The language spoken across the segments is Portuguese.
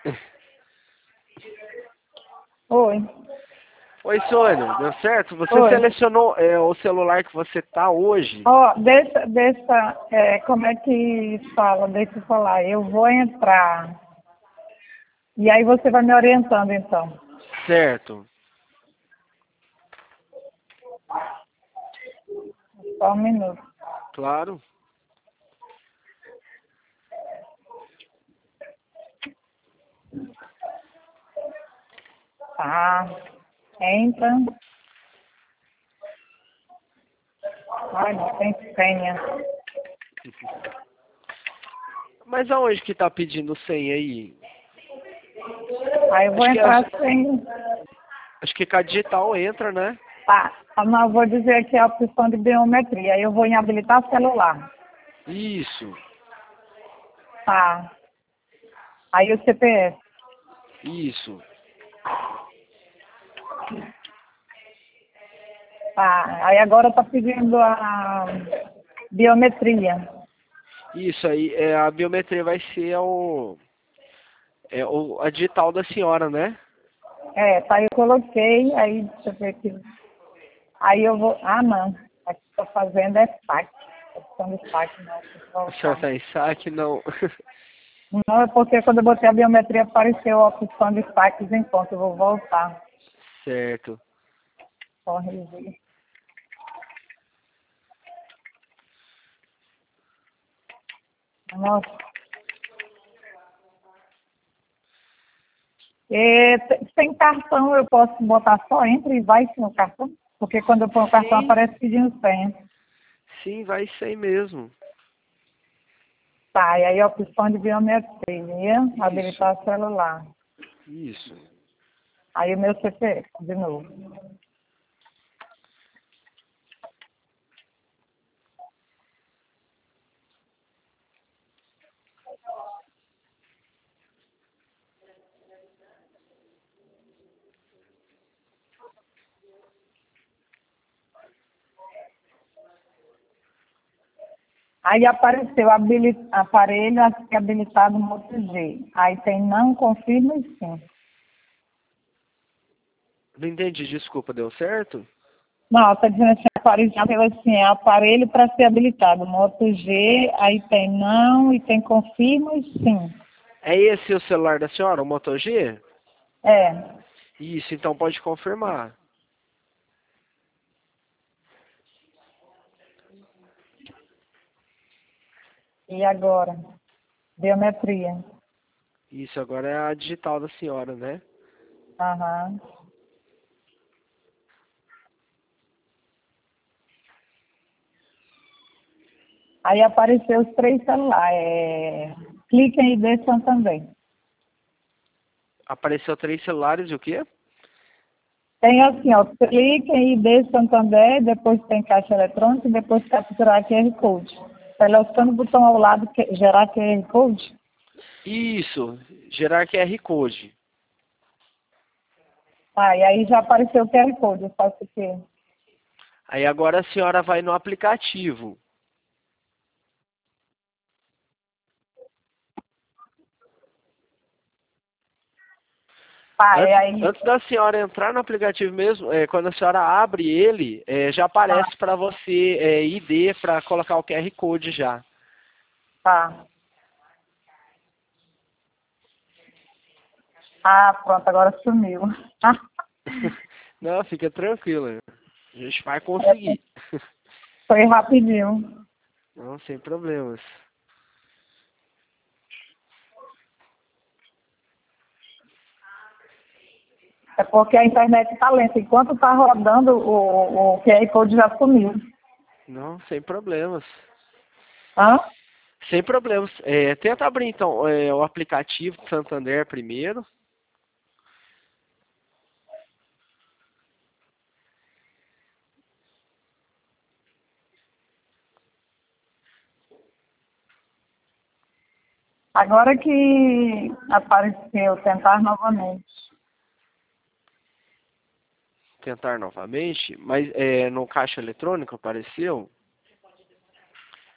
Oi. Oi, Sônia, deu certo? Você Oi. selecionou o celular que você tá hoje? Ó, como é que fala? Deixa eu falar. Eu vou entrar. E aí você vai me orientando, então. Certo. Só um minuto. Claro. Tá. Entra. Ai, não tem senha. Mas aonde que tá pedindo senha aí? Aí eu vou Acho que, entrar sem... acho que com a digital entra, né? Tá. Não, eu vou dizer aqui a opção de biometria. Aí eu vou em habilitar celular. Isso, Tá. Aí o CPF. isso. Tá. Aí agora tá pedindo a biometria. Isso aí, a biometria vai ser a digital da senhora, né? Tá, eu coloquei, aí deixa eu ver aqui. Aí eu vou. Ah, não. Aqui que eu tô fazendo é saque. Opção de saque, não. Tem que A senhora voltar. tá em saque? Não. Não, é porque quando eu botei a biometria apareceu a opção de saques em conta. Eu vou voltar. Certo. Corrigir. Nossa. Sem cartão eu posso botar só entra e vai sem o cartão? Porque quando eu ponho o cartão Sim, aparece pedindo senha. sim, vai ser mesmo. Tá, e aí a opção de biometria, Isso, habilitar celular. isso. Aí o meu CPF, de novo. Aí apareceu aparelho a ser habilitado Moto G. Aí tem não, confirma e sim. Não entendi, desculpa, deu certo? Não, está dizendo assim, aparelho, assim, é aparelho para ser habilitado, Moto G, aí tem não e tem confirma e sim. É esse o celular da senhora, o Moto G? É. Isso, então pode confirmar. E agora? Biometria. Isso, agora é a digital da senhora, né? Aham. Aí apareceu os três celulares. Clique em ID Santander. Apareceu 3 celulares e o quê? Tem assim, ó, clique em ID Santander, depois tem caixa eletrônica e depois capturar QR Code. Selecione o botão ao lado, gerar QR Code. Isso, gerar QR Code. E aí já apareceu o QR Code, eu faço o quê? Aí agora a senhora vai no aplicativo. É Antes, aí. antes da senhora entrar no aplicativo mesmo, quando a senhora abre ele, já aparece Ah, para você ID para colocar o QR Code já. tá. Pronto, agora sumiu. Não, fica tranquila. A gente vai conseguir. Foi rapidinho. Não, sem problemas. É porque a internet está lenta. Enquanto está rodando, o QR Code já sumiu. Não, sem problemas. Hã? Sem problemas. Tenta abrir então o aplicativo do Santander primeiro. Agora que apareceu, tentar novamente. Tentar novamente. Mas no caixa eletrônico apareceu?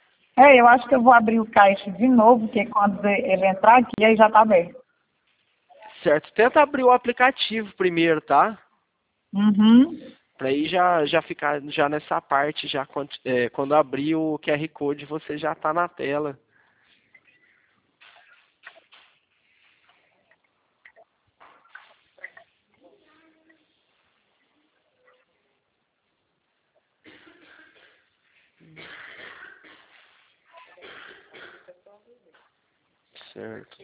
Eu acho que eu vou abrir o caixa de novo, porque quando ele entrar aqui, aí já está aberto. Certo. Tenta abrir o aplicativo primeiro, tá? Uhum. Para aí já ficar já nessa parte, já quando abrir o QR Code você já tá na tela. Certo.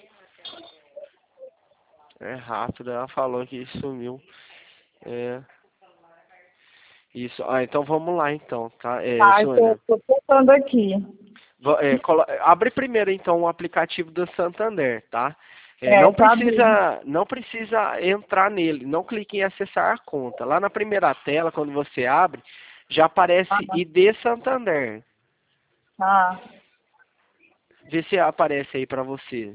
É rápido, ela falou que sumiu. É. Isso. Ah, então vamos lá então, tá? Tá, Sônia. tô tentando aqui. Abre primeiro então o aplicativo do Santander, tá? É, já abri. Não precisa entrar nele, não clique em acessar a conta. Lá na primeira tela, quando você abre, já aparece Ah, ID Santander. ah. Vê se aparece aí pra você.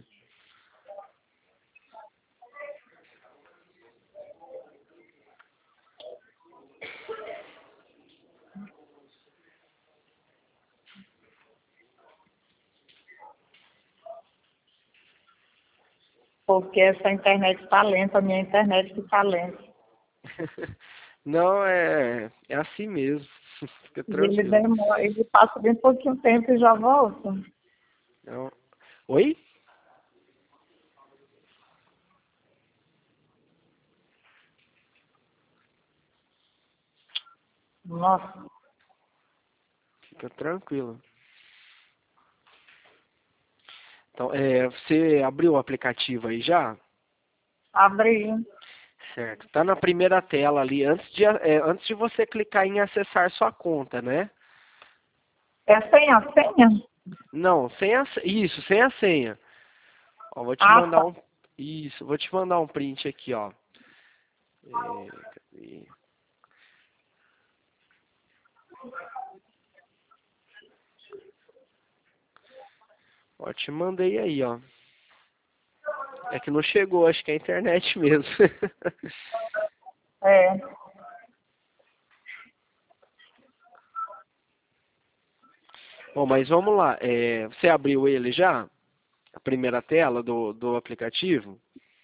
Porque essa internet tá lenta, a minha internet que tá lenta. Não, é assim mesmo. Fica E ele tranquilo. demora, ele passa bem pouquinho tempo e já volta. Não. Oi? Nossa, Fica tranquilo. Então, você abriu o aplicativo aí já? abri. Certo. Tá na primeira tela ali, antes de você clicar em acessar sua conta, né? É sem a senha? Não, isso, sem a senha. Ó, Ah, tá. vou te mandar um print aqui, ó. Cadê? Ó, te mandei aí, ó. É que não chegou, acho que é a internet mesmo. É. Bom, mas vamos lá. Você abriu ele já? A primeira tela do aplicativo?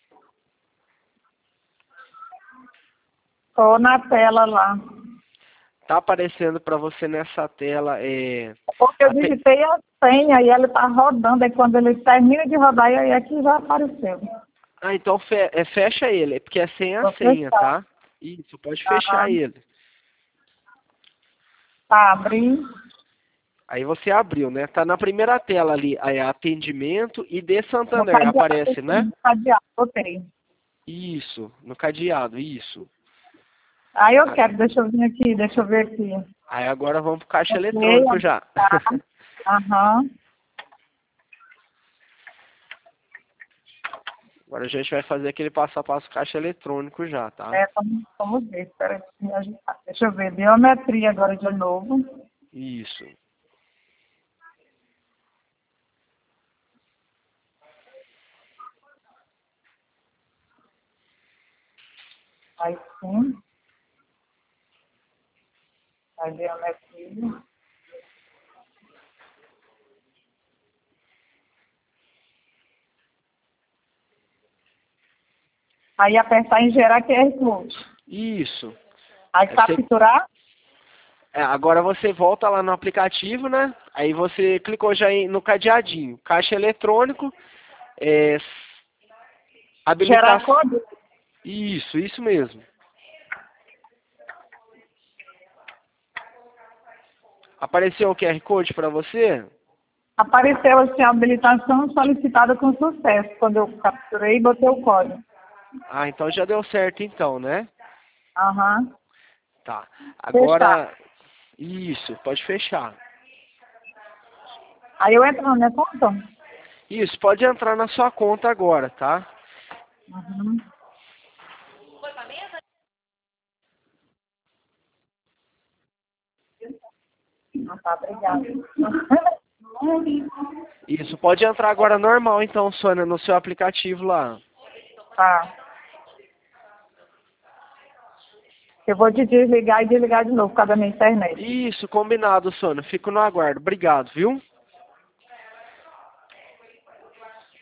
Tô na tela lá. Tá aparecendo para você nessa tela Porque eu até. digitei a senha e ele tá rodando. Aí quando ele termina de rodar, aí aqui já apareceu. Ah, então fecha ele, porque é sem a Vou senha, fechar. tá? Isso, pode fechar Aham. ele. Tá, abri. Aí você abriu, né? Tá na primeira tela ali, aí atendimento e de No Santander, cadeado, aparece, né? no cadeado, botei. Isso, no cadeado, isso. Aí eu A- quero, deixa eu ver aqui. Aí agora vamos pro caixa Ok, eletrônico já. tá. Aham. Agora a gente vai fazer aquele passo a passo caixa eletrônico já, tá? É, vamos ver, espera aí, me agitar. Deixa eu ver, biometria agora de novo. Isso. Aí sim, aí biometria. Aí apertar em gerar QR Code. Isso. Aí Aí você capturar, agora você volta lá no aplicativo, né? Aí você clicou já no cadeadinho, caixa eletrônico, é, gerar habilitação. código. Isso mesmo. Apareceu o QR Code para você? Apareceu assim, habilitação solicitada com sucesso. Quando eu capturei e botei o código. Ah, então já deu certo então, né? Aham. Tá. Fechar. Agora, isso, pode fechar. Aí eu entro na minha conta? Isso, pode entrar na sua conta agora, tá? Uhum. Ah, tá, obrigada. Isso, pode entrar agora normal então, Sônia, no seu aplicativo lá. Tá. Eu vou te desligar e desligar de novo por causa da minha internet. Isso, combinado, Sônia. Fico no aguardo. Obrigado, viu?